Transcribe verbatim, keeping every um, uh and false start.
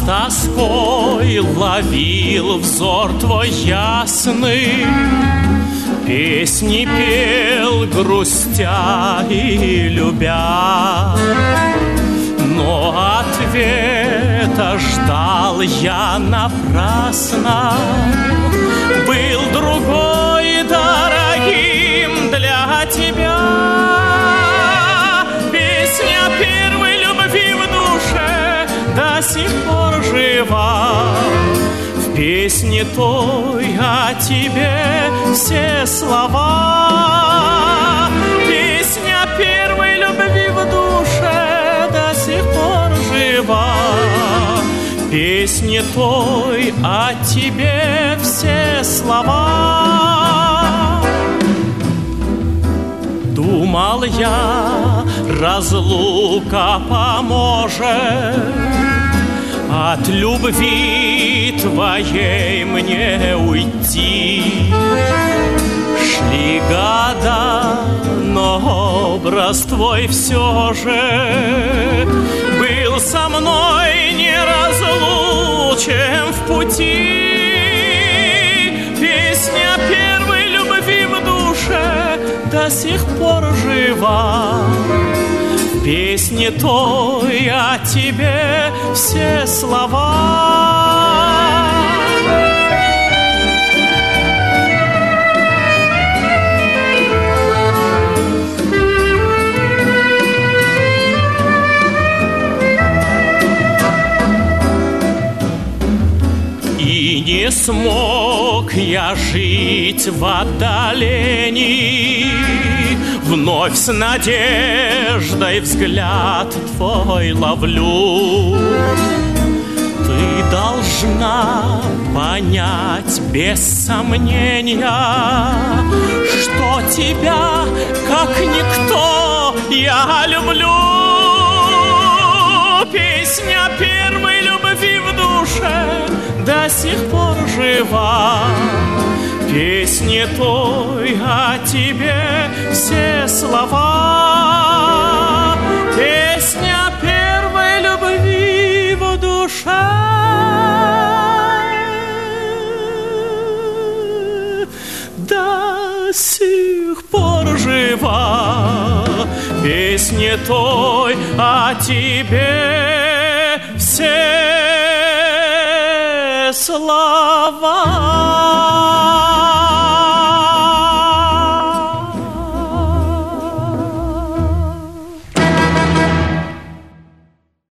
тоской ловил взор твой ясный, песни пел, грустя и любя. Но ответа ждал я напрасно, был другой дорогим для тебя. Песня первой любви в душе до сих пор жива. В песне той о тебе все слова. Песня первой любви в душе до сих пор жива. В песне той о тебе все слова. Думал я, разлука поможет от любви твоей мне уйти. Шли года, но образ твой все же был со мной неразлучен в пути. Песня первой любви в душе до сих пор жива. В песне той о тебе все слова. И не смог я жить в отдалении, вновь с надеждой взгляд твой ловлю. Ты должна понять без сомнения, что тебя, как никто, я люблю. Песня первой любви в душе до сих пор жива. Песне той о тебе все слова. Песня первой любви в душе до сих пор жива. Песне той о тебе все слова.